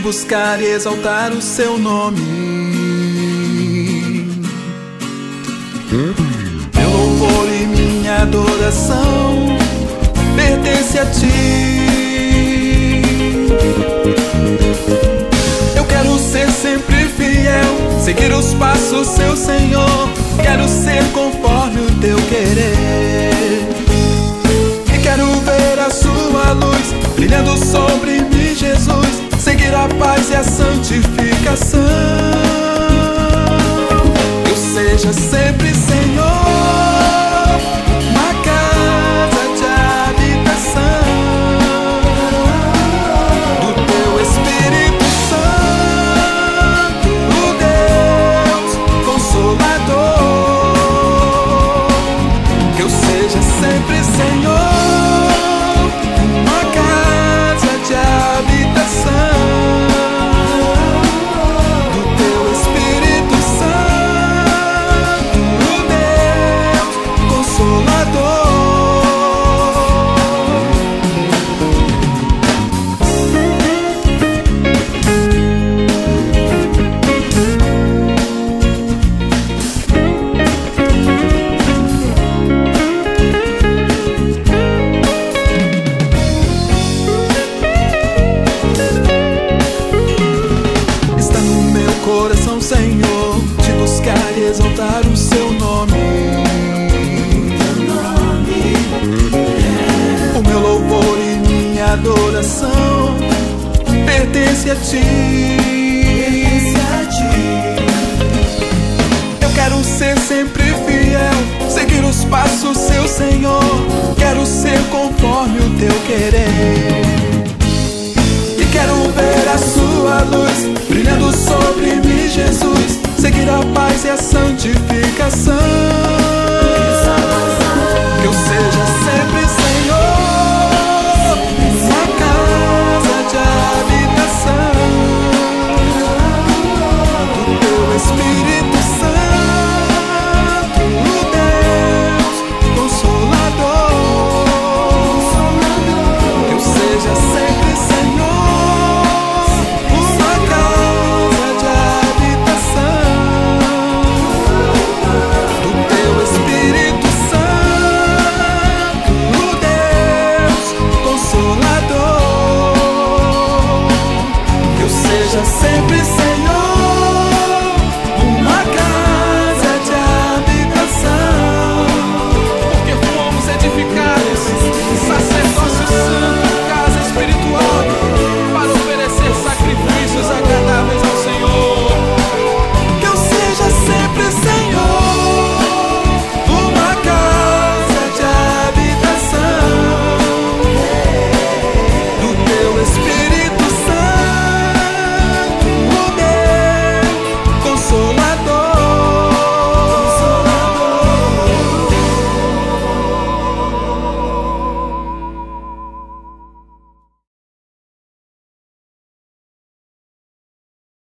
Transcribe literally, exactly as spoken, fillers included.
buscar e exaltar o seu nome. Meu louvor e minha adoração pertence a ti. Eu quero ser sempre fiel, seguir os passos, seu Senhor. Quero ser conforme o teu querer, e quero ver a sua luz brilhando sobre mim, Jesus. Seguir a paz e a santificação. Eu seja sempre, Senhor, uma casa de habitação do teu Espírito Santo, o Deus Consolador. Que eu seja sempre, Senhor, uma casa de habitação do teu Espírito Santo, o Deus Consolador. Está no meu coração, Senhor, te buscar e exaltar o seu nome. O meu louvor e minha adoração pertence a ti. Eu quero ser sempre fiel, seguir os passos, seu Senhor. Quero ser conforme o teu querer, e quero ver a sua luz brilhando sobre mim, Jesus. Seguir a paz e a santificação. Que eu seja